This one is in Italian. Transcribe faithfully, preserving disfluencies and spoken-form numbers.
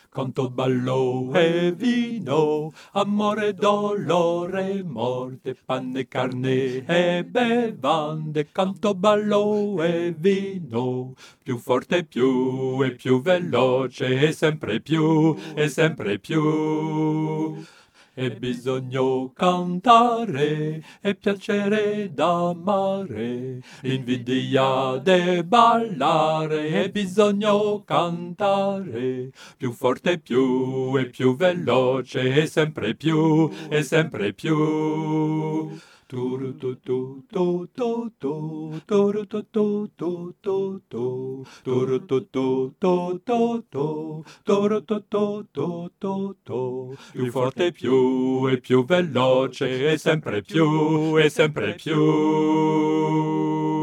Canto, ballo e vino, amore, dolore, morte, pane, carne e bevande. Canto, ballo e vino, più forte, più e più veloce, e sempre più, e sempre più. E bisogno cantare, e piacere d'amare, invidia de ballare, e bisogno cantare, più forte, più e più veloce, e sempre più, e sempre più. Turu tu tu tu tu tu, turu tu tu tu tu tu, turu tu tu tu tu tu, turu tu tu tu tu tu, più forte, più e più veloce, e sempre più, e sempre più.